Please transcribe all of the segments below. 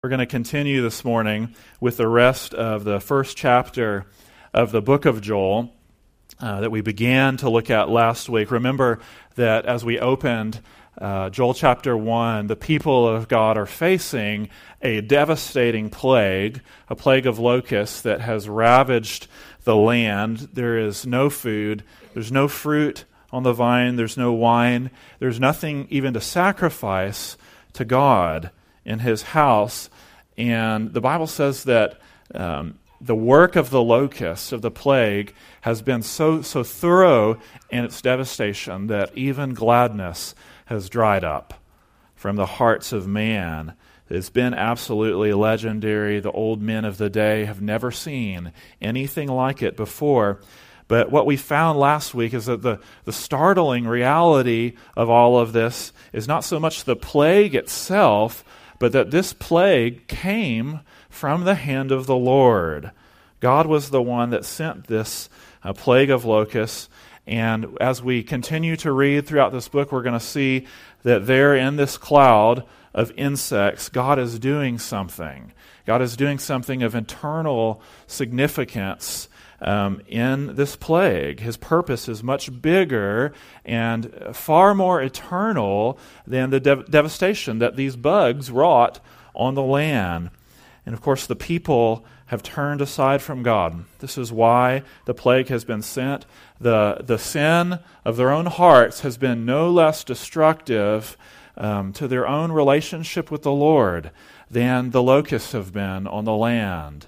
We're going to continue this morning with the rest of the first chapter of the book of Joel that we began to look at last week. Remember that as we opened Joel chapter 1, the people of God are facing a devastating plague, a plague of locusts that has ravaged the land. There is no food, there's no fruit on the vine, there's no wine, there's nothing even to sacrifice to God in his house. And the Bible says that the work of the locusts, of the plague, has been so thorough in its devastation that even gladness has dried up from the hearts of man. It's been absolutely legendary. The old men of the day have never seen anything like it before. But what we found last week is that the startling reality of all of this is not so much the plague itself, but that this plague came from the hand of the Lord. God was the one that sent this plague of locusts. And as we continue to read throughout this book, we're going to see that there in this cloud of insects, God is doing something. God is doing something of internal significance in this plague. His purpose is much bigger and far more eternal than the devastation that these bugs wrought on the land. And of course, the people have turned aside from God. This is why the plague has been sent. The sin of their own hearts has been no less destructive to their own relationship with the Lord than the locusts have been on the land.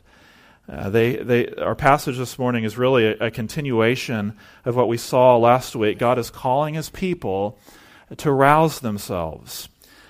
Our passage this morning is really a continuation of what we saw last week. God is calling his people to rouse themselves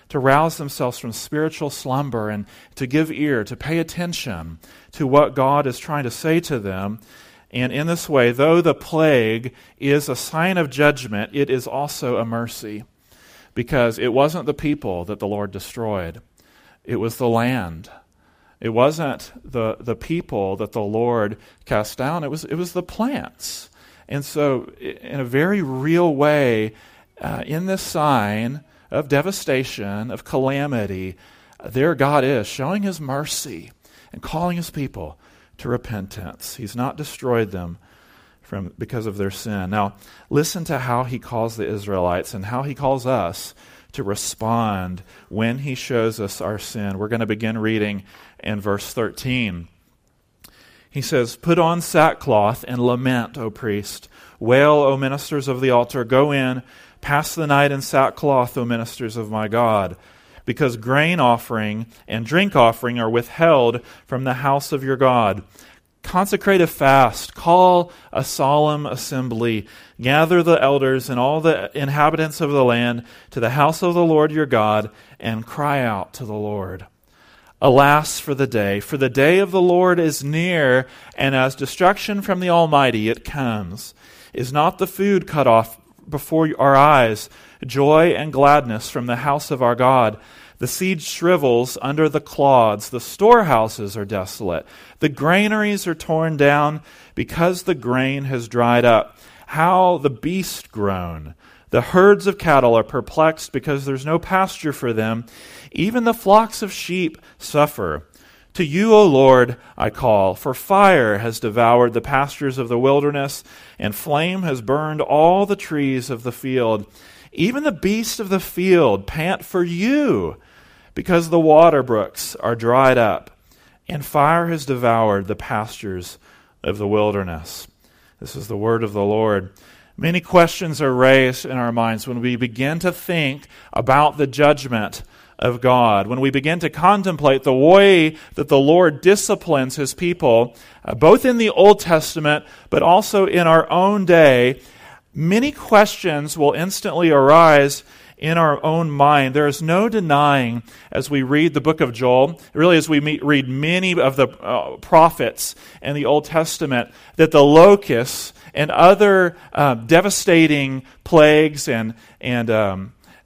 from spiritual slumber and to give ear, to pay attention to what God is trying to say to them. And in this way, though the plague is a sign of judgment, it is also a mercy, because it wasn't the people that the Lord destroyed. It was the land. It wasn't the people that the Lord cast down. It was the plants. And so, in a very real way, in this sign of devastation, of calamity, there God is showing his mercy and calling his people to repentance. He's not destroyed them because of their sin. Now, listen to how he calls the Israelites and how he calls us to respond when he shows us our sin. We're going to begin reading in verse 13. He says, "Put on sackcloth and lament, O priest. Wail, O ministers of the altar. Go in, pass the night in sackcloth, O ministers of my God. Because grain offering and drink offering are withheld from the house of your God. Consecrate a fast, call a solemn assembly, gather the elders and all the inhabitants of the land to the house of the Lord your God, and cry out to the Lord. Alas for the day of the Lord is near, and as destruction from the Almighty it comes. Is not the food cut off before our eyes, joy and gladness from the house of our God? The seed shrivels under the clods, the storehouses are desolate, the granaries are torn down because the grain has dried up. How the beast groan! The herds of cattle are perplexed because there's no pasture for them. Even the flocks of sheep suffer. To you, O Lord, I call, for fire has devoured the pastures of the wilderness, and flame has burned all the trees of the field. Even the beasts of the field pant for you, because the water brooks are dried up, and fire has devoured the pastures of the wilderness." This is the word of the Lord. Many questions are raised in our minds when we begin to think about the judgment of God, when we begin to contemplate the way that the Lord disciplines his people, both in the Old Testament, but also in our own day. Many questions will instantly arise in our own mind. There is no denying, as we read the book of Joel, really as we read many of the prophets in the Old Testament, that the locusts and other devastating plagues and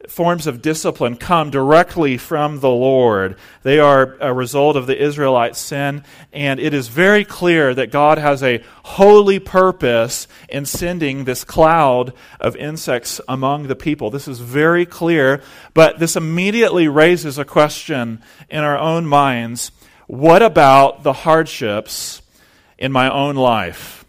forms of discipline come directly from the Lord. They are a result of the Israelites' sin, and it is very clear that God has a holy purpose in sending this cloud of insects among the people. This is very clear, but this immediately raises a question in our own minds. What about the hardships in my own life?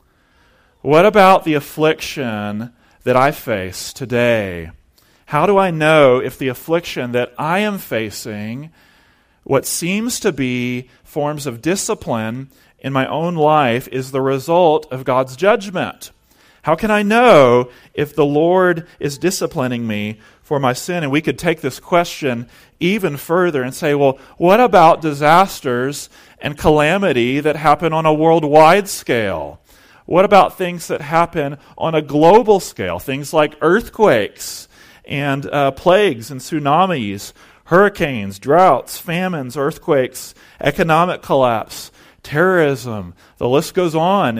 What about the affliction that I face today? How do I know if the affliction that I am facing, what seems to be forms of discipline in my own life, is the result of God's judgment? How can I know if the Lord is disciplining me for my sin? And we could take this question even further and say, well, what about disasters and calamity that happen on a worldwide scale? What about things that happen on a global scale? Things like earthquakes and plagues and tsunamis, hurricanes, droughts, famines, earthquakes, economic collapse, terrorism. The list goes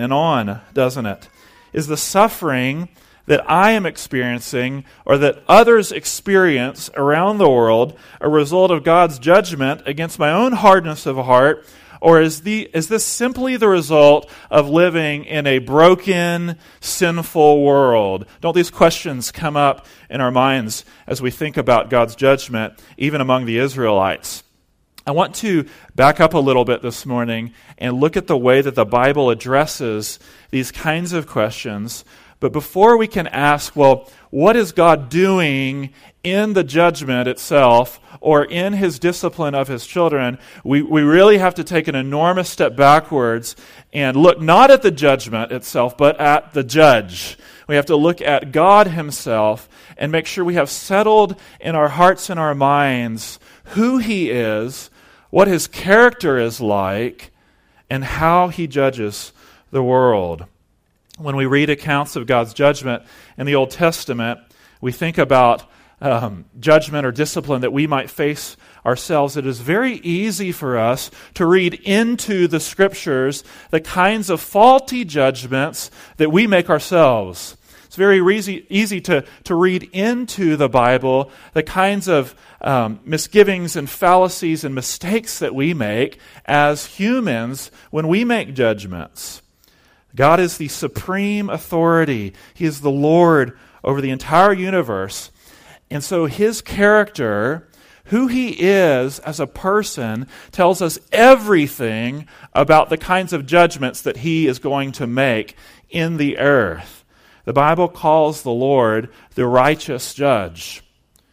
on, doesn't it? Is the suffering that I am experiencing or that others experience around the world a result of God's judgment against my own hardness of heart? Or is this simply the result of living in a broken, sinful world? Don't these questions come up in our minds as we think about God's judgment, even among the Israelites? I want to back up a little bit this morning and look at the way that the Bible addresses these kinds of questions. But before we can ask, well, what is God doing in the judgment itself or in his discipline of his children, we really have to take an enormous step backwards and look not at the judgment itself, but at the judge. We have to look at God himself and make sure we have settled in our hearts and our minds who he is, what his character is like, and how he judges the world. When we read accounts of God's judgment in the Old Testament, we think about judgment or discipline that we might face ourselves. It is very easy for us to read into the Scriptures the kinds of faulty judgments that we make ourselves. It's very easy to read into the Bible the kinds of misgivings and fallacies and mistakes that we make as humans when we make judgments. God is the supreme authority. He is the Lord over the entire universe. And so his character, who he is as a person, tells us everything about the kinds of judgments that he is going to make in the earth. The Bible calls the Lord the righteous judge.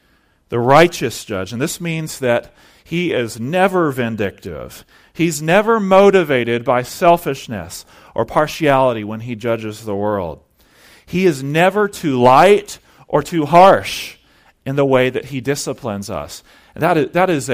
The righteous judge. And this means that he is never vindictive. He's never motivated by selfishness or partiality when he judges the world. He is never too light or too harsh in the way that he disciplines us. And that is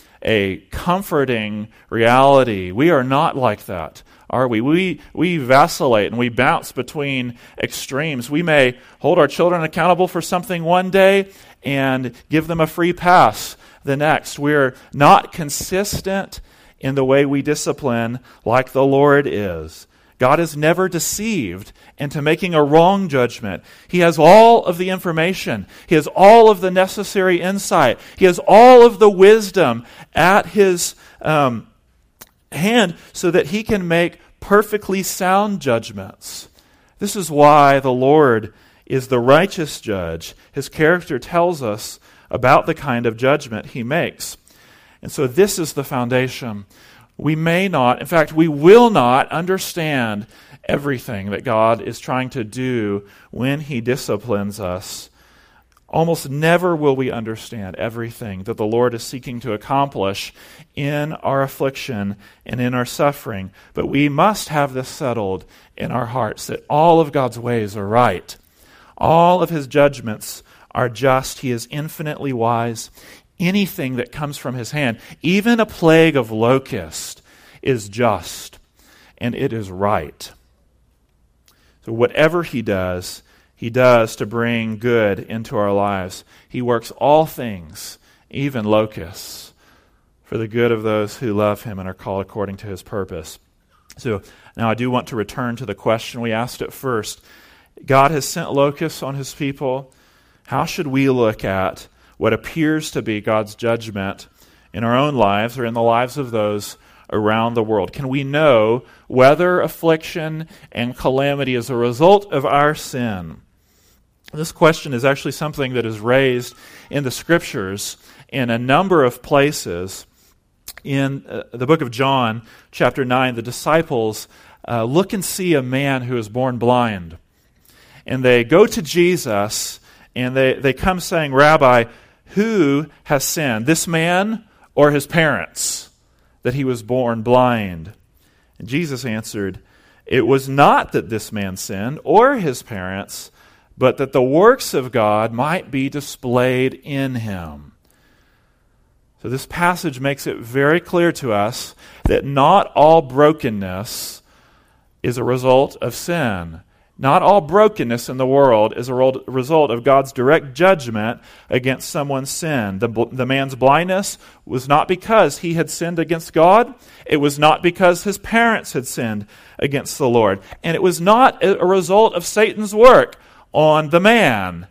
a comforting reality. We are not like that, are we? We vacillate and we bounce between extremes. We may hold our children accountable for something one day and give them a free pass the next. We're not consistent in the way we discipline like the Lord is. God is never deceived into making a wrong judgment. He has all of the information. He has all of the necessary insight. He has all of the wisdom at his hand so that he can make perfectly sound judgments. This is why the Lord is the righteous judge. His character tells us about the kind of judgment he makes. And so this is the foundation. We may not, in fact, we will not understand everything that God is trying to do when he disciplines us. Almost never will we understand everything that the Lord is seeking to accomplish in our affliction and in our suffering. But we must have this settled in our hearts, that all of God's ways are right. All of his judgments are just. He is infinitely wise. Anything that comes from his hand, even a plague of locusts, is just, and it is right. So whatever he does to bring good into our lives. He works all things, even locusts, for the good of those who love him and are called according to his purpose. So now I do want to return to the question we asked at first. God has sent locusts on his people. How should we look at what appears to be God's judgment in our own lives or in the lives of those around the world? Can we know whether affliction and calamity is a result of our sin? This question is actually something that is raised in the Scriptures in a number of places. In the book of John, chapter 9, the disciples look and see a man who is born blind. And they go to Jesus, and they come saying, "Rabbi, who has sinned, this man or his parents, that he was born blind?" And Jesus answered, "It was not that this man sinned or his parents, but that the works of God might be displayed in him." So this passage makes it very clear to us that not all brokenness is a result of sin. Not all brokenness in the world is a result of God's direct judgment against someone's sin. The man's blindness was not because he had sinned against God. It was not because his parents had sinned against the Lord. And it was not a result of Satan's work on the man.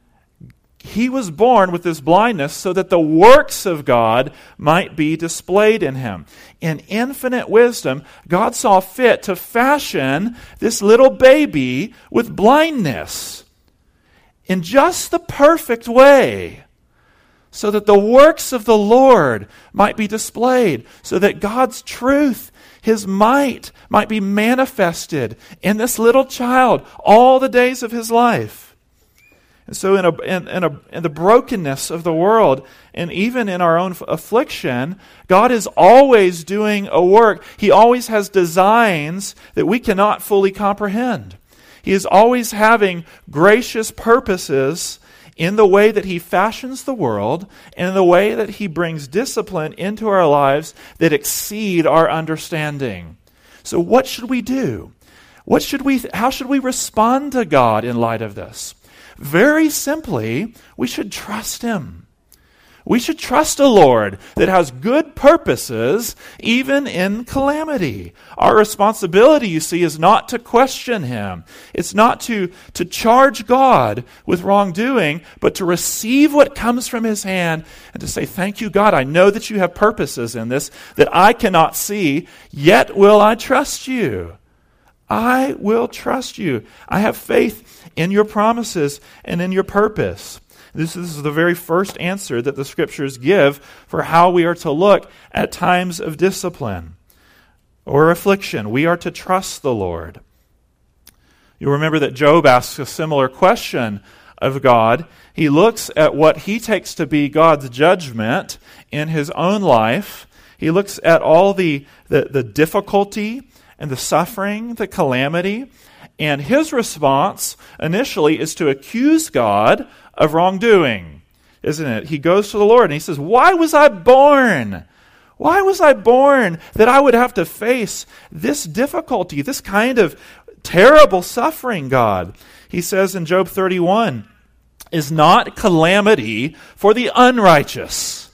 He was born with this blindness so that the works of God might be displayed in him. In infinite wisdom, God saw fit to fashion this little baby with blindness in just the perfect way, so that the works of the Lord might be displayed, so that God's truth, His might be manifested in this little child all the days of his life. And so in the brokenness of the world, and even in our own affliction, God is always doing a work. He always has designs that we cannot fully comprehend. He is always having gracious purposes in the way that He fashions the world and in the way that He brings discipline into our lives that exceed our understanding. So what should we do? How should we respond to God in light of this? Very simply, we should trust Him. We should trust a Lord that has good purposes even in calamity. Our responsibility, you see, is not to question Him. It's not to charge God with wrongdoing, but to receive what comes from His hand and to say, "Thank you, God. I know that you have purposes in this that I cannot see, yet will I trust you. I will trust you. I have faith in your promises and in your purpose." This is the very first answer that the Scriptures give for how we are to look at times of discipline or affliction. We are to trust the Lord. You remember that Job asks a similar question of God. He looks at what he takes to be God's judgment in his own life. He looks at all the difficulty and the suffering, the calamity, and his response initially is to accuse God of wrongdoing, isn't it? He goes to the Lord and he says, "Why was I born? Why was I born that I would have to face this difficulty, this kind of terrible suffering, God?" He says in Job 31, "Is not calamity for the unrighteous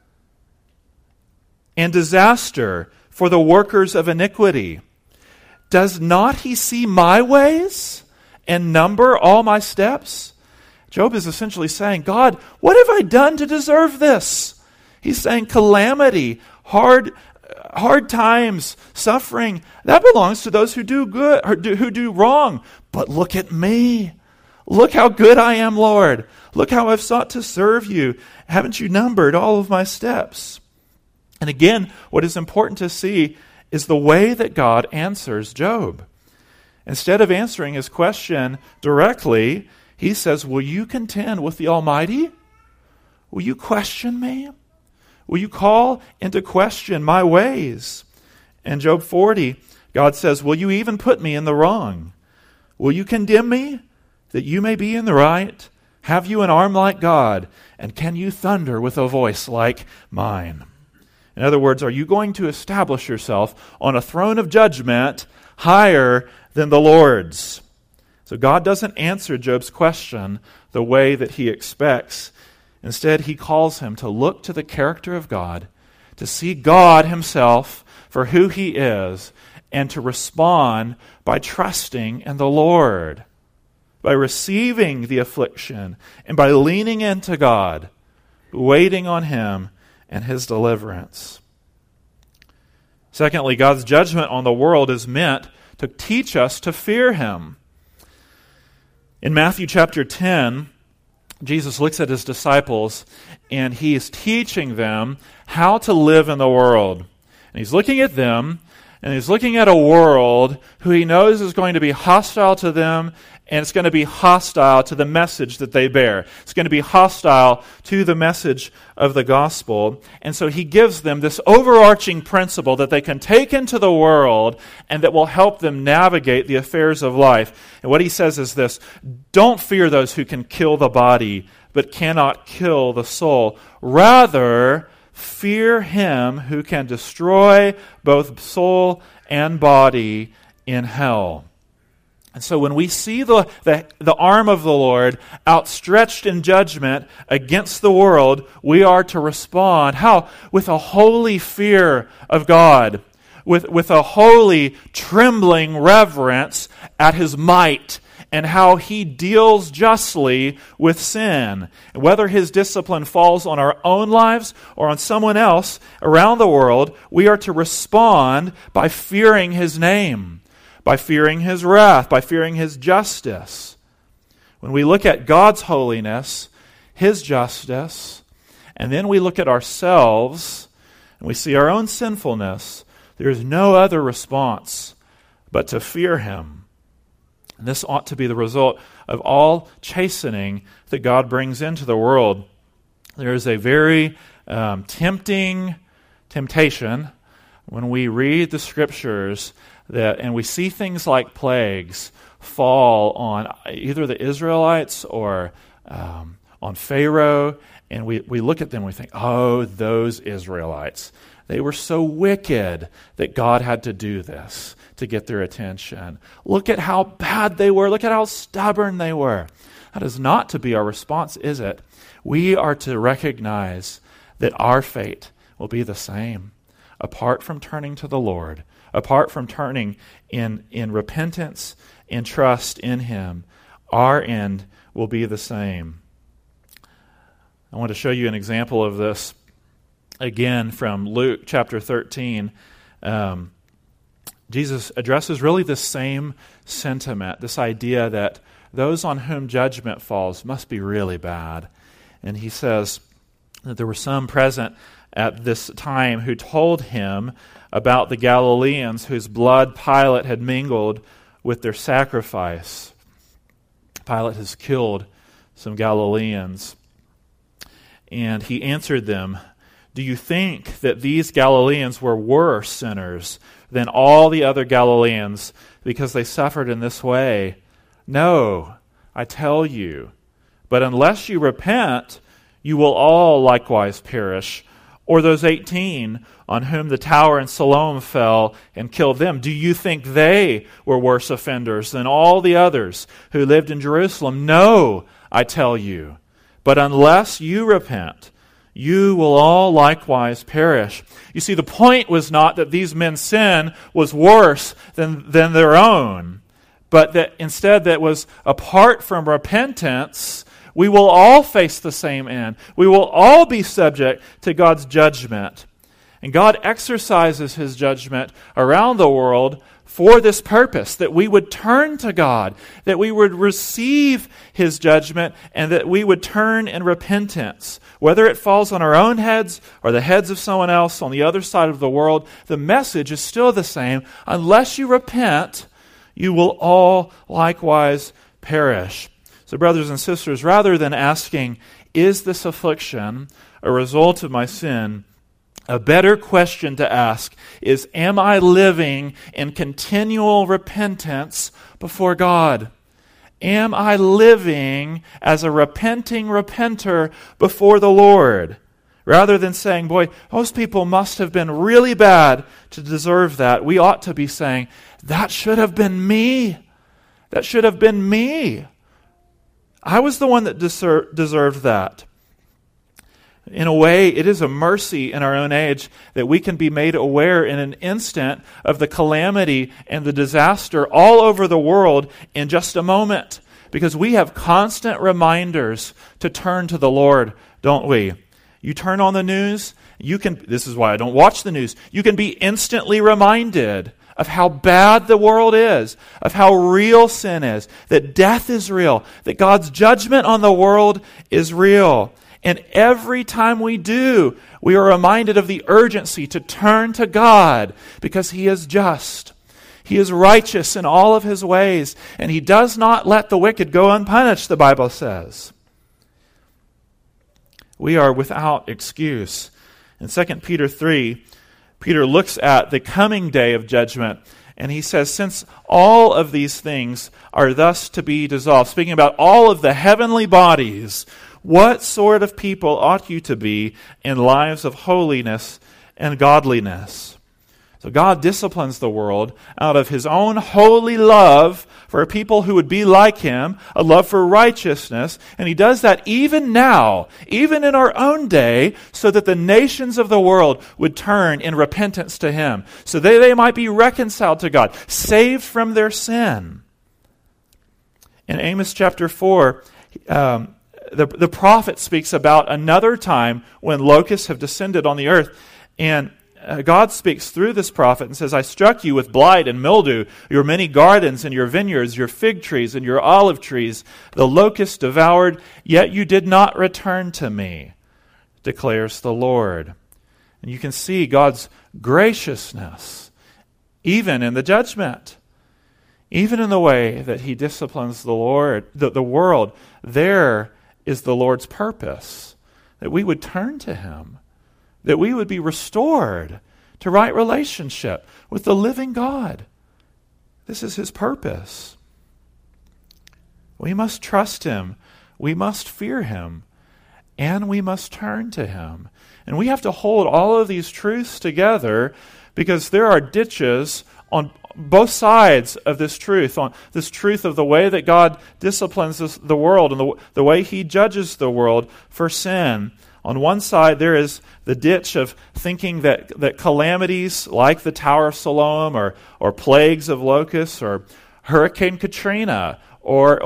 and disaster for the workers of iniquity? Does not He see my ways and number all my steps?" Job is essentially saying, "God, what have I done to deserve this?" He's saying calamity, hard times, suffering, that belongs to those who do good or who do wrong. But look at me. Look how good I am, Lord. Look how I've sought to serve you. Haven't you numbered all of my steps? And again, what is important to see is the way that God answers Job. Instead of answering his question directly, He says, "Will you contend with the Almighty? Will you question me? Will you call into question my ways?" In Job 40, God says, "Will you even put me in the wrong? Will you condemn me that you may be in the right? Have you an arm like God? And can you thunder with a voice like mine?" In other words, are you going to establish yourself on a throne of judgment higher than the Lord's? So God doesn't answer Job's question the way that he expects. Instead, He calls him to look to the character of God, to see God Himself for who He is, and to respond by trusting in the Lord. by receiving the affliction, and by leaning into God, waiting on Him and His deliverance. Secondly, God's judgment on the world is meant to teach us to fear Him. In Matthew chapter 10, Jesus looks at His disciples and He is teaching them how to live in the world. And He's looking at them and He's looking at a world who He knows is going to be hostile to them, and it's going to be hostile to the message that they bear. It's going to be hostile to the message of the gospel. And so He gives them this overarching principle that they can take into the world and that will help them navigate the affairs of life. And what He says is this: don't fear those who can kill the body but cannot kill the soul. Rather, fear Him who can destroy both soul and body in hell. And so when we see the arm of the Lord outstretched in judgment against the world, we are to respond. How? With a holy fear of God, with a holy, trembling reverence at His might and how He deals justly with sin. And whether His discipline falls on our own lives or on someone else around the world, we are to respond by fearing His name, by fearing His wrath, by fearing His justice. When we look at God's holiness, His justice, and then we look at ourselves and we see our own sinfulness, there is no other response but to fear Him. And this ought to be the result of all chastening that God brings into the world. There is a very temptation when we read the Scriptures and we see things like plagues fall on either the Israelites or on Pharaoh, and we look at them and we think, oh, those Israelites. They were so wicked that God had to do this to get their attention. Look at how bad they were. Look at how stubborn they were. That is not to be our response, is it? We are to recognize that our fate will be the same. Apart from turning to the Lord, apart from turning in repentance and trust in Him, our end will be the same. I want to show you an example of this again from Luke chapter 13. Jesus addresses really the same sentiment, this idea that those on whom judgment falls must be really bad. And He says that there were some present at this time who told Him about the Galileans whose blood Pilate had mingled with their sacrifice. Pilate has killed some Galileans. And He answered them, "Do you think that these Galileans were worse sinners than all the other Galileans because they suffered in this way? No, I tell you. But unless you repent, you will all likewise perish. Or those 18 on whom the tower in Siloam fell and killed them, do you think they were worse offenders than all the others who lived in Jerusalem? No, I tell you. But unless you repent, you will all likewise perish." You see, the point was not that these men's sin was worse than their own, but that instead that was apart from repentance, we will all face the same end. We will all be subject to God's judgment. And God exercises His judgment around the world for this purpose, that we would turn to God, that we would receive His judgment, and that we would turn in repentance. Whether it falls on our own heads or the heads of someone else on the other side of the world, the message is still the same. Unless you repent, you will all likewise perish. So brothers and sisters, rather than asking, is this affliction a result of my sin, a better question to ask is, am I living in continual repentance before God? Am I living as a repenting repenter before the Lord? Rather than saying, boy, those people must have been really bad to deserve that, we ought to be saying, that should have been me. That should have been me. I was the one that deserved that. In a way, it is a mercy in our own age that we can be made aware in an instant of the calamity and the disaster all over the world in just a moment. Because we have constant reminders to turn to the Lord, don't we? You turn on the news, this is why I don't watch the news, you can be instantly reminded of how bad the world is, of how real sin is, that death is real, that God's judgment on the world is real. And every time we do, we are reminded of the urgency to turn to God because He is just. He is righteous in all of His ways, and He does not let the wicked go unpunished, the Bible says. We are without excuse. In 2 Peter 3, Peter looks at the coming day of judgment, and he says, since all of these things are thus to be dissolved, speaking about all of the heavenly bodies, what sort of people ought you to be in lives of holiness and godliness? So God disciplines the world out of His own holy love for people who would be like Him, a love for righteousness, and He does that even now, even in our own day, so that the nations of the world would turn in repentance to Him, so that they might be reconciled to God, saved from their sin. In Amos chapter 4, the prophet speaks about another time when locusts have descended on the earth, and God speaks through this prophet and says, I struck you with blight and mildew, your many gardens and your vineyards, your fig trees and your olive trees. The locusts devoured, yet you did not return to me, declares the Lord. And you can see God's graciousness, even in the judgment, even in the way that He disciplines the world. There is the Lord's purpose, that we would turn to Him, that we would be restored to right relationship with the living God. This is His purpose. We must trust Him. We must fear Him. And we must turn to Him. And we have to hold all of these truths together because there are ditches on both sides of this truth, on this truth of the way that God disciplines the world and the way He judges the world for sin. On one side, there is the ditch of thinking that calamities like the Tower of Siloam or plagues of locusts or Hurricane Katrina or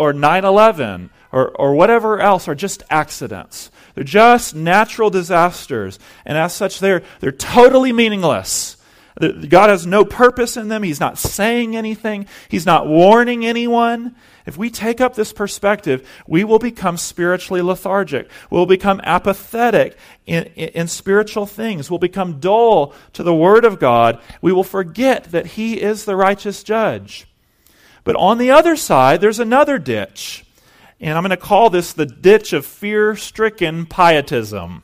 9/11 or whatever else are just accidents. They're just natural disasters. And as such, they're totally meaningless. God has no purpose in them. He's not saying anything. He's not warning anyone. If we take up this perspective, we will become spiritually lethargic. We'll become apathetic in spiritual things. We'll become dull to the Word of God. We will forget that He is the righteous judge. But on the other side, there's another ditch. And I'm going to call this the ditch of fear-stricken pietism.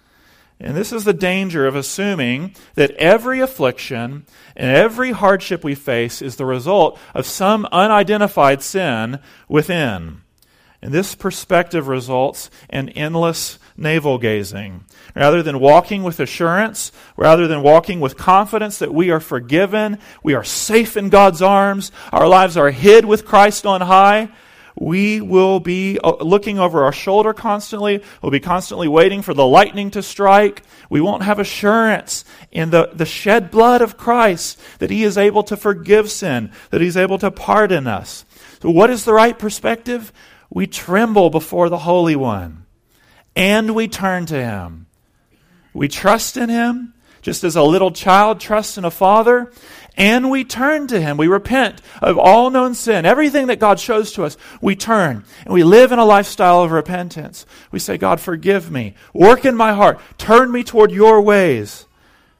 And this is the danger of assuming that every affliction and every hardship we face is the result of some unidentified sin within. And this perspective results in endless navel-gazing. Rather than walking with assurance, rather than walking with confidence that we are forgiven, we are safe in God's arms, our lives are hid with Christ on high, we will be looking over our shoulder constantly. We'll be constantly waiting for the lightning to strike. We won't have assurance in the shed blood of Christ that He is able to forgive sin, that He's able to pardon us. So what is the right perspective? We tremble before the Holy One, and we turn to Him. We trust in Him, just as a little child trusts in a father, and we turn to Him. We repent of all known sin. Everything that God shows to us, we turn. And we live in a lifestyle of repentance. We say, God, forgive me. Work in my heart. Turn me toward your ways.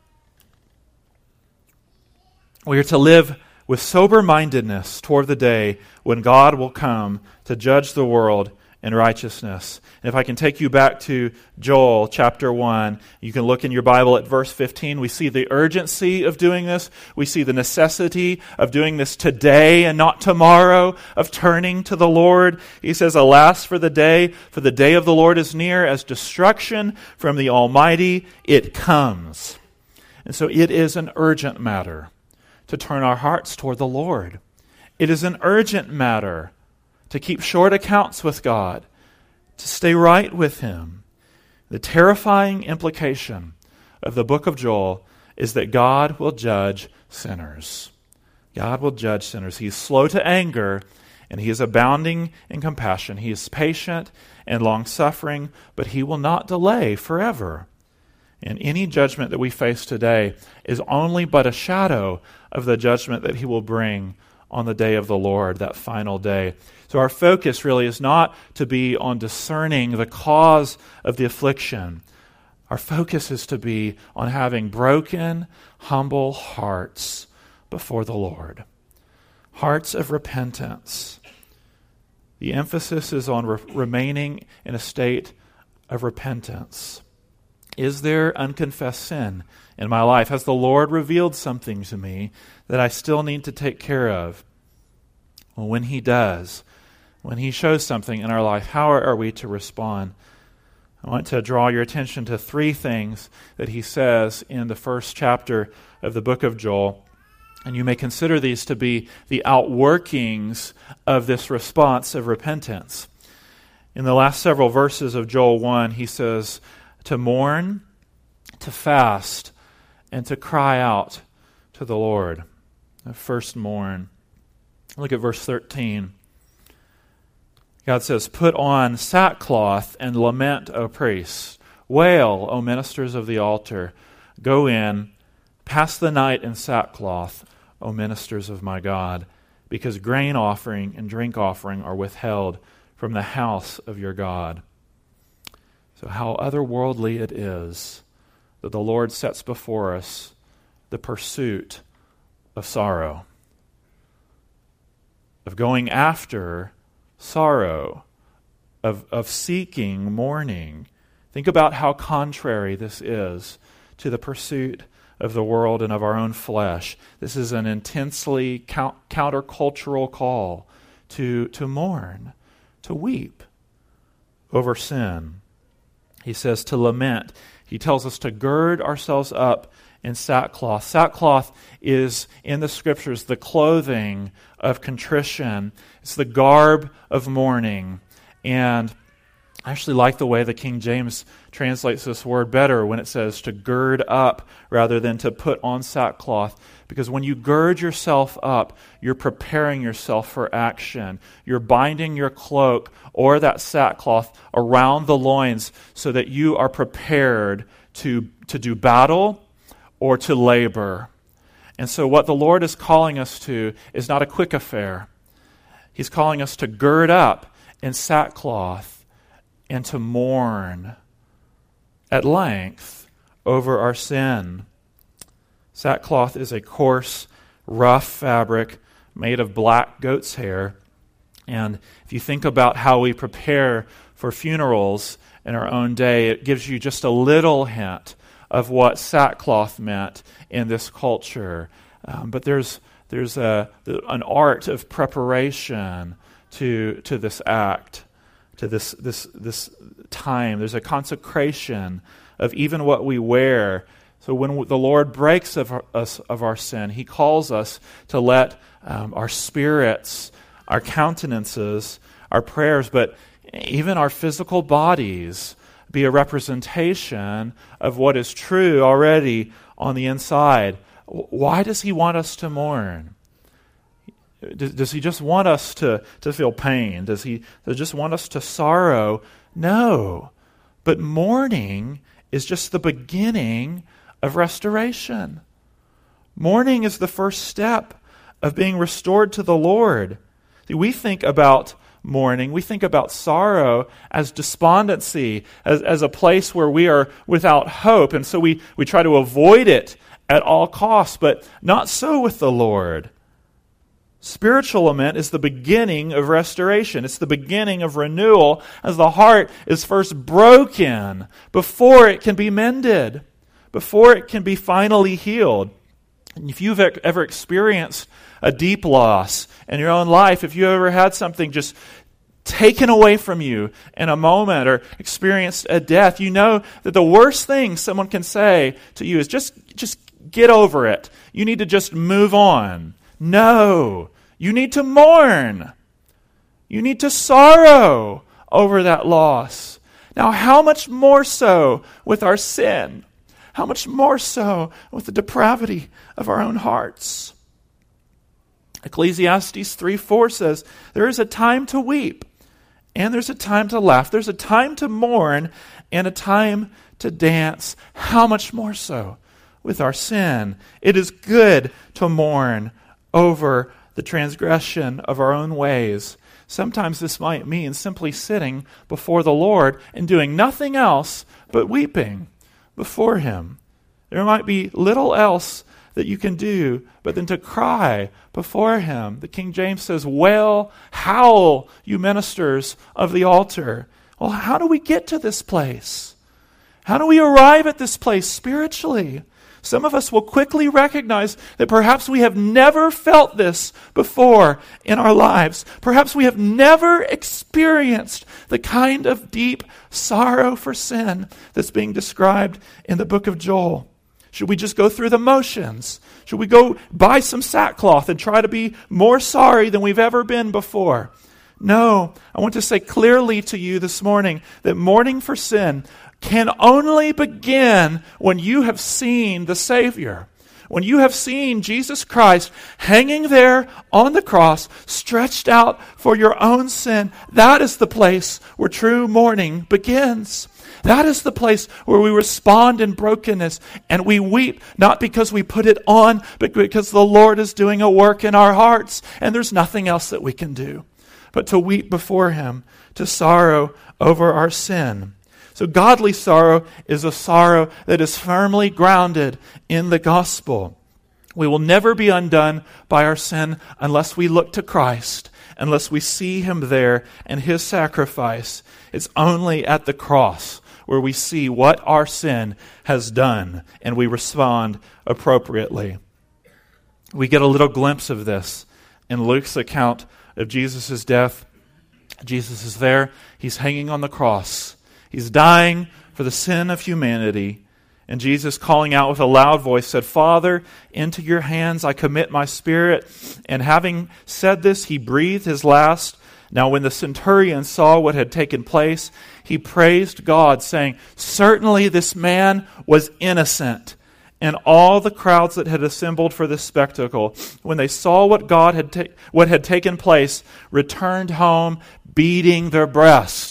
We are to live with sober-mindedness toward the day when God will come to judge the world in righteousness. And if I can take you back to Joel chapter 1, you can look in your Bible at verse 15. We see the urgency of doing this. We see the necessity of doing this today and not tomorrow, of turning to the Lord. He says, alas for the day of the Lord is near, as destruction from the Almighty it comes. And so it is an urgent matter to turn our hearts toward the Lord. It is an urgent matter to keep short accounts with God, to stay right with Him. The terrifying implication of the book of Joel is that God will judge sinners. God will judge sinners. He's slow to anger, And he is abounding in compassion. He is patient and long-suffering, but he will not delay forever. And any judgment that we face today is only but a shadow of the judgment that he will bring on the day of the Lord, that final day. So our focus really is not to be on discerning the cause of the affliction. Our focus is to be on having broken, humble hearts before the Lord. Hearts of repentance. The emphasis is on remaining in a state of repentance. Is there unconfessed sin in my life? Has the Lord revealed something to me that I still need to take care of? Well, when he does, when he shows something in our life, how are we to respond? I want to draw your attention to three things that he says in the first chapter of the book of Joel. And you may consider these to be the outworkings of this response of repentance. In the last several verses of Joel 1, he says to mourn, to fast, and to cry out to the Lord. First, mourn. Look at verse 13. God says, "Put on sackcloth and lament, O priests. Wail, O ministers of the altar. Go in, pass the night in sackcloth, O ministers of my God, because grain offering and drink offering are withheld from the house of your God." So how otherworldly it is that the Lord sets before us the pursuit of sorrow, of going after sorrow, of seeking mourning. Think about how contrary this is to the pursuit of the world and of our own flesh. This is an intensely countercultural call to mourn, to weep over sin. He says to lament. He tells us to gird ourselves up in sackcloth. Sackcloth is, in the Scriptures, the clothing of contrition. It's the garb of mourning. And I actually like the way the King James translates this word better when it says to gird up rather than to put on sackcloth. Because when you gird yourself up, you're preparing yourself for action. You're binding your cloak or that sackcloth around the loins so that you are prepared to do battle or to labor. And so what the Lord is calling us to is not a quick affair. He's calling us to gird up in sackcloth and to mourn at length over our sin. Sackcloth is a coarse, rough fabric made of black goat's hair. And if you think about how we prepare for funerals in our own day, it gives you just a little hint of what sackcloth meant in this culture. But there's an art of preparation to this act, to this time. There's a consecration of even what we wear. So when the Lord breaks us of our sin, He calls us to let our spirits, our countenances, our prayers, but even our physical bodies be a representation of what is true already on the inside. Why does He want us to mourn? Does He just want us to feel pain? Does He just want us to sorrow? No. But mourning is just the beginning of restoration. Mourning is the first step of being restored to the Lord. We think about mourning, we think about sorrow as despondency, as a place where we are without hope, and so we try to avoid it at all costs, but not so with the Lord. Spiritual lament is the beginning of restoration. It's the beginning of renewal as the heart is first broken before it can be mended, before it can be finally healed. And if you've ever experienced a deep loss in your own life, if you ever had something just taken away from you in a moment or experienced a death, you know that the worst thing someone can say to you is just get over it. You need to just move on. No, you need to mourn. You need to sorrow over that loss. Now, how much more so with our sin? How much more so with the depravity of our own hearts? Ecclesiastes 3:4 says, there is a time to weep, and there's a time to laugh. There's a time to mourn, and a time to dance. How much more so with our sin? It is good to mourn over the transgression of our own ways. Sometimes this might mean simply sitting before the Lord and doing nothing else but weeping before Him. There might be little else that you can do but then to cry before Him. The King James says, wail, howl, you ministers of the altar. Well, how do we get to this place? How do we arrive at this place spiritually? Some of us will quickly recognize that perhaps we have never felt this before in our lives. Perhaps we have never experienced the kind of deep sorrow for sin that's being described in the book of Joel. Should we just go through the motions? Should we go buy some sackcloth and try to be more sorry than we've ever been before? No, I want to say clearly to you this morning that mourning for sin can only begin when you have seen the Savior. When you have seen Jesus Christ hanging there on the cross, stretched out for your own sin, that is the place where true mourning begins. That is the place where we respond in brokenness and we weep, not because we put it on, but because the Lord is doing a work in our hearts and there's nothing else that we can do but to weep before Him, to sorrow over our sin. So godly sorrow is a sorrow that is firmly grounded in the gospel. We will never be undone by our sin unless we look to Christ, unless we see Him there and His sacrifice. It's only at the cross where we see what our sin has done and we respond appropriately. We get a little glimpse of this in Luke's account of Jesus' death. Jesus is there. He's hanging on the cross. He's dying for the sin of humanity. And Jesus, calling out with a loud voice, said, Father, into your hands I commit my spirit. And having said this, He breathed His last. Now when the centurion saw what had taken place, he praised God, saying, Certainly this man was innocent. And all the crowds that had assembled for this spectacle, when they saw what what had taken place, returned home beating their breasts.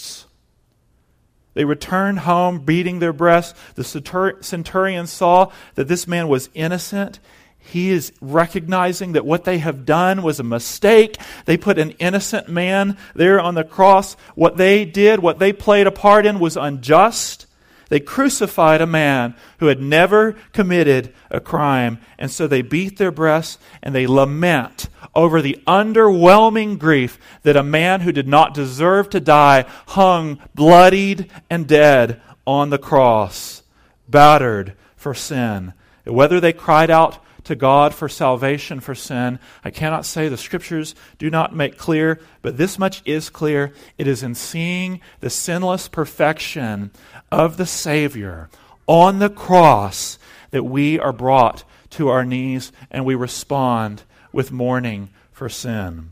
They returned home beating their breasts. The centurion saw that this man was innocent. He is recognizing that what they have done was a mistake. They put an innocent man there on the cross. What they did, what they played a part in, was unjust. They crucified a man who had never committed a crime. And so they beat their breasts and they lament over the underwhelming grief that a man who did not deserve to die hung bloodied and dead on the cross, battered for sin. Whether they cried out to God for salvation for sin, I cannot say. The Scriptures do not make clear, but this much is clear. It is in seeing the sinless perfection of the Savior on the cross that we are brought to our knees and we respond with mourning for sin.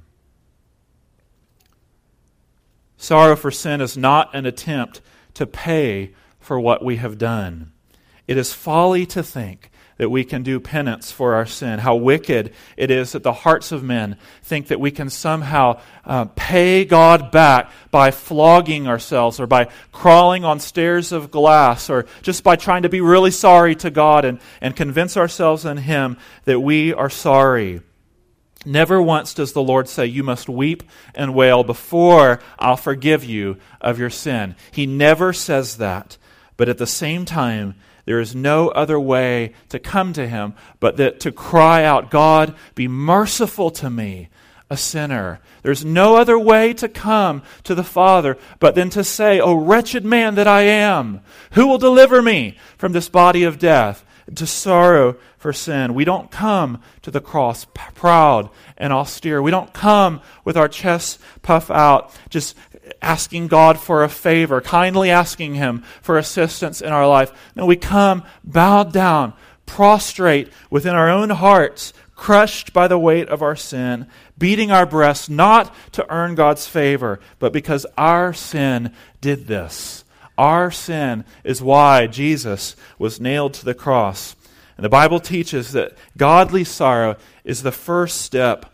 Sorrow for sin is not an attempt to pay for what we have done. It is folly to think that we can do penance for our sin. How wicked it is that the hearts of men think that we can somehow pay God back by flogging ourselves or by crawling on stairs of glass or just by trying to be really sorry to God and convince ourselves in Him that we are sorry. Never once does the Lord say, you must weep and wail before I'll forgive you of your sin. He never says that. But at the same time, there is no other way to come to Him but that to cry out, God, be merciful to me, a sinner. There's no other way to come to the Father but then to say, O wretched man that I am, who will deliver me from this body of death? To sorrow for sin. We don't come to the cross proud and austere. We don't come with our chests puffed out, just asking God for a favor, kindly asking Him for assistance in our life. No, we come bowed down, prostrate within our own hearts, crushed by the weight of our sin, beating our breasts not to earn God's favor, but because our sin did this. Our sin is why Jesus was nailed to the cross. And the Bible teaches that godly sorrow is the first step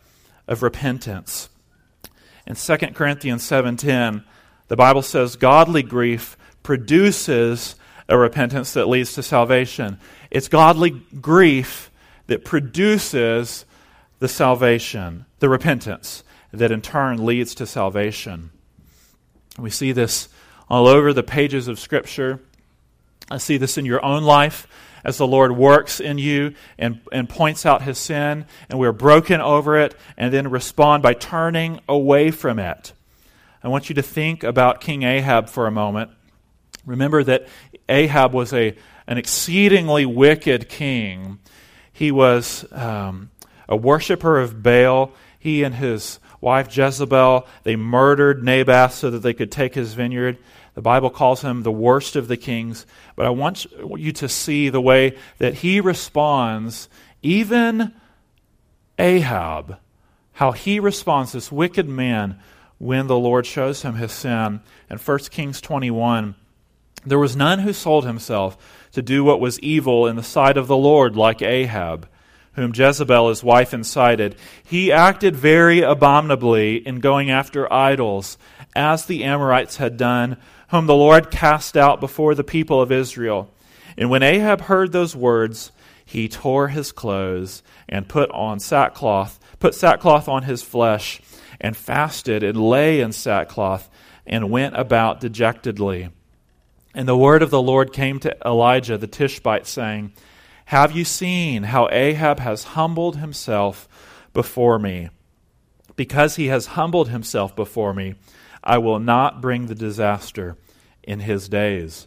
of repentance. In 2 Corinthians 7:10, the Bible says, godly grief produces a repentance that leads to salvation. It's godly grief that produces the salvation, the repentance, that in turn leads to salvation. We see this all over the pages of Scripture. I see this in your own life as the Lord works in you and points out His sin, and we're broken over it, and then respond by turning away from it. I want you to think about King Ahab for a moment. Remember that Ahab was an exceedingly wicked king. He was a worshiper of Baal. He and his wife Jezebel, they murdered Naboth so that they could take his vineyard. The Bible calls him the worst of the kings. But I want you to see the way that he responds, even Ahab, how he responds, this wicked man, when the Lord shows him his sin. In 1 Kings 21, there was none who sold himself to do what was evil in the sight of the Lord like Ahab, whom Jezebel his wife incited. He acted very abominably in going after idols, as the Amorites had done, whom the Lord cast out before the people of Israel. And when Ahab heard those words, he tore his clothes and put sackcloth on his flesh, and fasted and lay in sackcloth, and went about dejectedly. And the word of the Lord came to Elijah the Tishbite, saying, have you seen how Ahab has humbled himself before me? Because he has humbled himself before me, I will not bring the disaster in his days.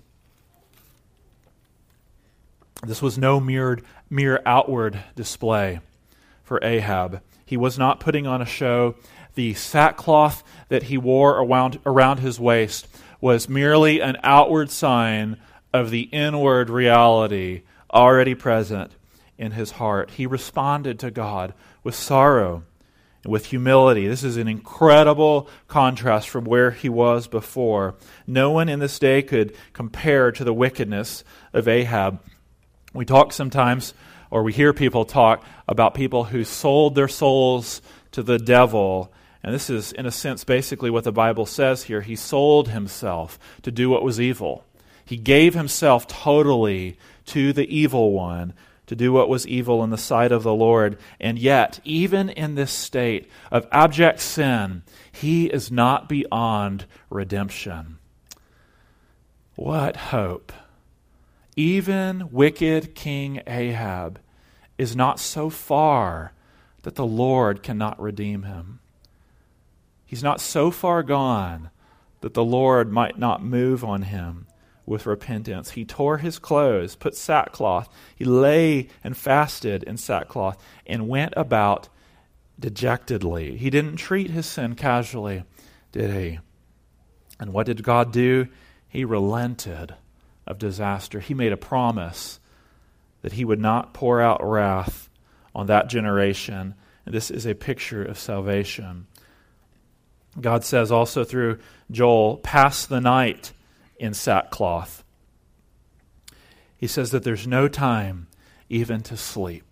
This was no mere outward display for Ahab. He was not putting on a show. The sackcloth that he wore around his waist was merely an outward sign of the inward reality already present in his heart. He responded to God with sorrow and with humility. This is an incredible contrast from where he was before. No one in this day could compare to the wickedness of Ahab. We talk sometimes, or we hear people talk about people who sold their souls to the devil. And this is, in a sense, basically what the Bible says here. He sold himself to do what was evil. He gave himself totally to the evil one, to do what was evil in the sight of the Lord. And yet, even in this state of abject sin, he is not beyond redemption. What hope! Even wicked King Ahab is not so far that the Lord cannot redeem him. He's not so far gone that the Lord might not move on him with repentance. He tore his clothes, put sackcloth. He lay and fasted in sackcloth and went about dejectedly. He didn't treat his sin casually, did he? And what did God do? He relented of disaster. He made a promise that he would not pour out wrath on that generation. And this is a picture of salvation. God says also through Joel, pass the night in sackcloth. He says that there's no time even to sleep.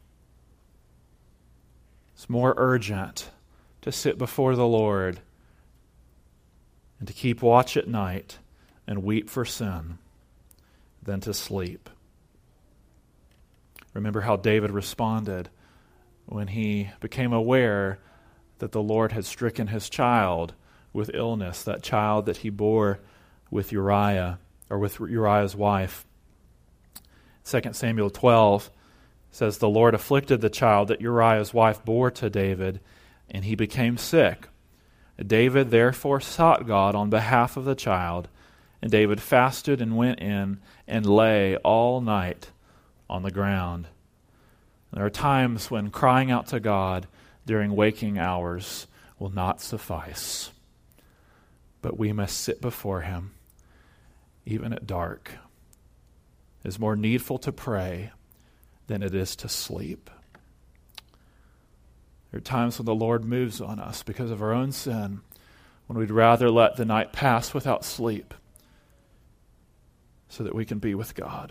It's more urgent to sit before the Lord and to keep watch at night and weep for sin than to sleep. Remember how David responded when he became aware that the Lord had stricken his child with illness, that child that he bore with Uriah, or with Uriah's wife. 2 Samuel 12 says, the Lord afflicted the child that Uriah's wife bore to David, and he became sick. David therefore sought God on behalf of the child, and David fasted and went in and lay all night on the ground. There are times when crying out to God during waking hours will not suffice, but we must sit before him even at dark. It is more needful to pray than it is to sleep. There are times when the Lord moves on us because of our own sin, when we'd rather let the night pass without sleep so that we can be with God.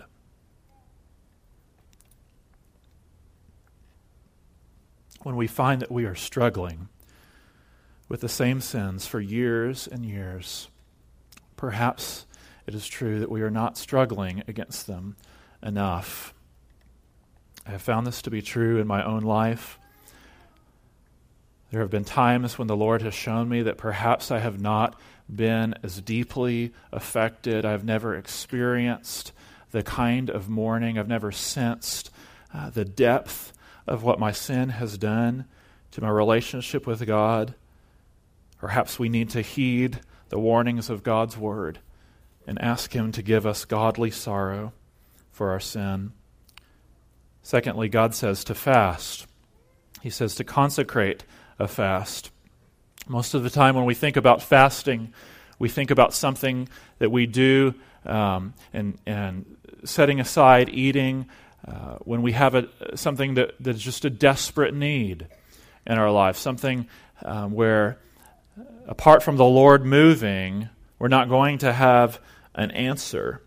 when we find that we are struggling with the same sins for years and years, perhaps it is true that we are not struggling against them enough. I have found this to be true in my own life. There have been times when the Lord has shown me that perhaps I have not been as deeply affected. I've never experienced the kind of mourning. I've never sensed the depth of what my sin has done to my relationship with God. Perhaps we need to heed the warnings of God's word and ask Him to give us godly sorrow for our sin. Secondly, God says to fast. He says to consecrate a fast. Most of the time when we think about fasting, we think about something that we do and setting aside eating when we have something that's just a desperate need in our life, something where apart from the Lord moving, we're not going to have an answer.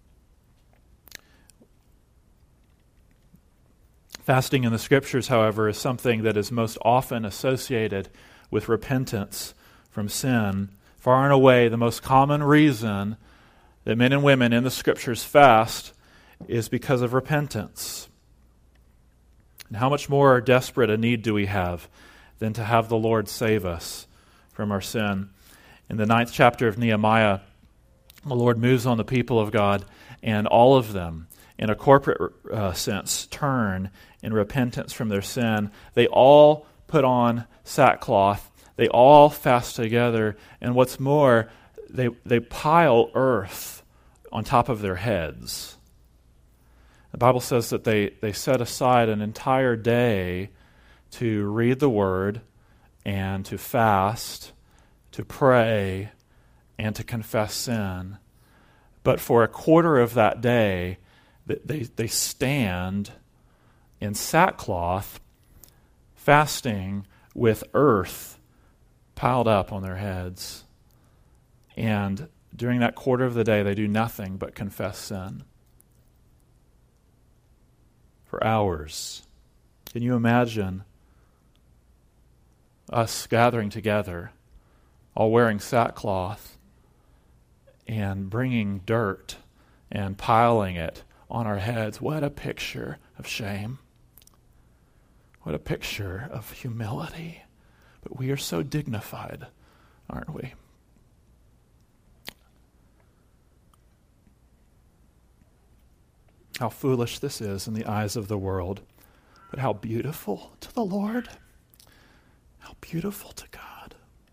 Fasting in the Scriptures, however, is something that is most often associated with repentance from sin. Far and away, the most common reason that men and women in the Scriptures fast is because of repentance. And how much more desperate a need do we have than to have the Lord save us from our sin? In the 9th chapter of Nehemiah, the Lord moves on the people of God, and all of them, in a corporate sense, turn in repentance from their sin. They all put on sackcloth. They all fast together. And what's more, they pile earth on top of their heads. The Bible says that they set aside an entire day to read the Word and to fast, to pray, and to confess sin. But for a quarter of that day, they stand in sackcloth, fasting with earth piled up on their heads. And during that quarter of the day, they do nothing but confess sin for hours. Can you imagine us gathering together, all wearing sackcloth, and bringing dirt and piling it on our heads? What a picture of shame. What a picture of humility. But we are so dignified, aren't we? How foolish this is in the eyes of the world, but how beautiful to the Lord. How beautiful to God.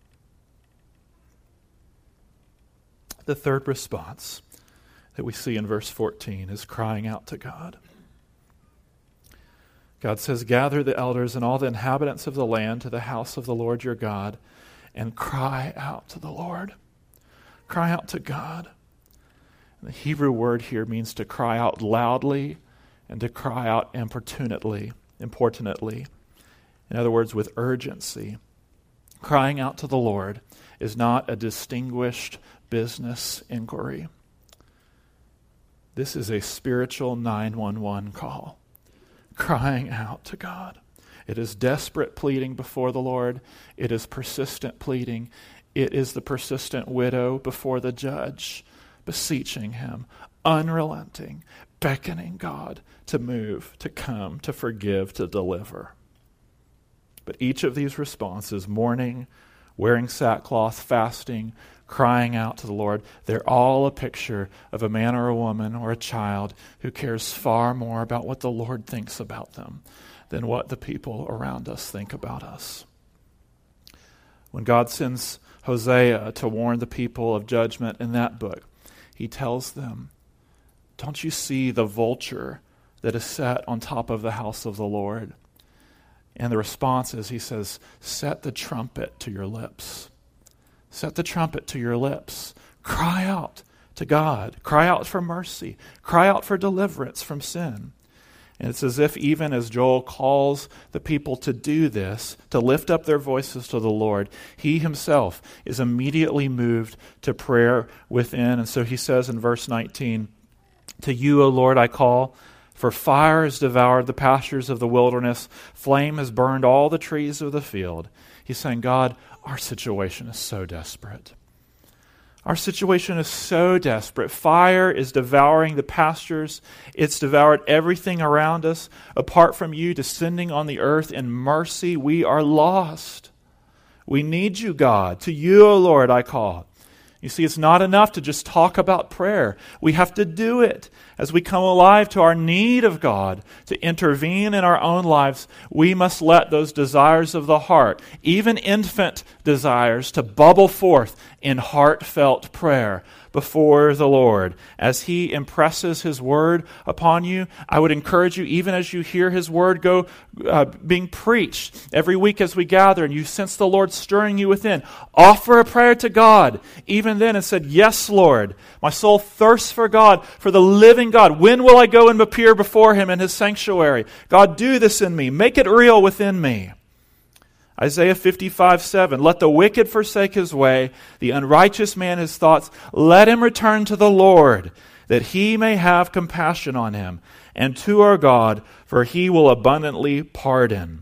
The third response that we see in verse 14 is crying out to God. God says, "Gather the elders and all the inhabitants of the land to the house of the Lord your God, and cry out to the Lord." Cry out to God. And the Hebrew word here means to cry out loudly and to cry out importunately. In other words, with urgency. Crying out to the Lord is not a distinguished business inquiry. This is a spiritual 911 call. Crying out to God. It is desperate pleading before the Lord. It is persistent pleading. It is the persistent widow before the judge, beseeching him, unrelenting, beckoning God to move, to come, to forgive, to deliver. But each of these responses, mourning, wearing sackcloth, fasting, crying out to the Lord, they're all a picture of a man or a woman or a child who cares far more about what the Lord thinks about them than what the people around us think about us. When God sends Hosea to warn the people of judgment in that book, he tells them, "Don't you see the vulture that is set on top of the house of the Lord?" And the response is, he says, "Set the trumpet to your lips." Set the trumpet to your lips. Cry out to God. Cry out for mercy. Cry out for deliverance from sin. And it's as if even as Joel calls the people to do this, to lift up their voices to the Lord, he himself is immediately moved to prayer within. And so he says in verse 19, "To you, O Lord, I call. For fire has devoured the pastures of the wilderness. Flame has burned all the trees of the field. He's saying, God, our situation is so desperate. Our situation is so desperate. Fire is devouring the pastures. It's devoured everything around us. Apart from you descending on the earth in mercy, we are lost. We need you, God. To you, O Lord, I call. You see, it's not enough to just talk about prayer. We have to do it. As we come alive to our need of God to intervene in our own lives, we must let those desires of the heart, even infant desires, to bubble forth in heartfelt prayer before the Lord. As He impresses His Word upon you, I would encourage you, even as you hear His Word being preached every week as we gather, and you sense the Lord stirring you within, offer a prayer to God, even then, and said, yes, Lord, my soul thirsts for God, for the living God. When will I go and appear before Him in His sanctuary? God, do this in me. Make it real within me. Isaiah 55:7, let the wicked forsake his way, the unrighteous man his thoughts. Let him return to the Lord, that He may have compassion on him, and to our God, for He will abundantly pardon.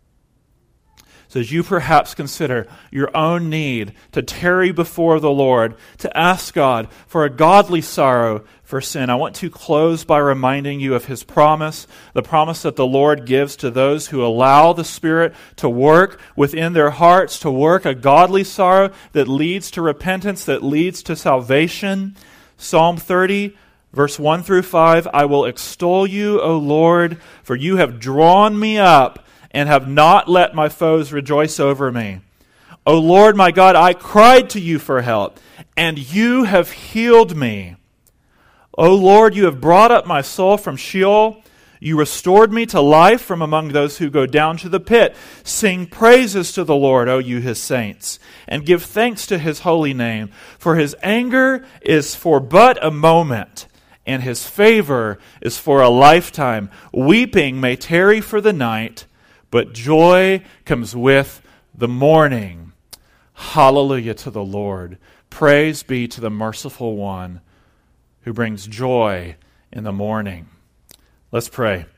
So as you perhaps consider your own need to tarry before the Lord, to ask God for a godly sorrow for sin, I want to close by reminding you of His promise, the promise that the Lord gives to those who allow the Spirit to work within their hearts, to work a godly sorrow that leads to repentance, that leads to salvation. Psalm 30, verse 1 through 5, I will extol you, O Lord, for you have drawn me up and have not let my foes rejoice over me. O Lord my God, I cried to you for help, and you have healed me. O Lord, you have brought up my soul from Sheol. You restored me to life from among those who go down to the pit. Sing praises to the Lord, O you His saints, and give thanks to His holy name. For His anger is for but a moment, and His favor is for a lifetime. Weeping may tarry for the night, but joy comes with the morning. Hallelujah to the Lord. Praise be to the merciful one who brings joy in the morning. Let's pray.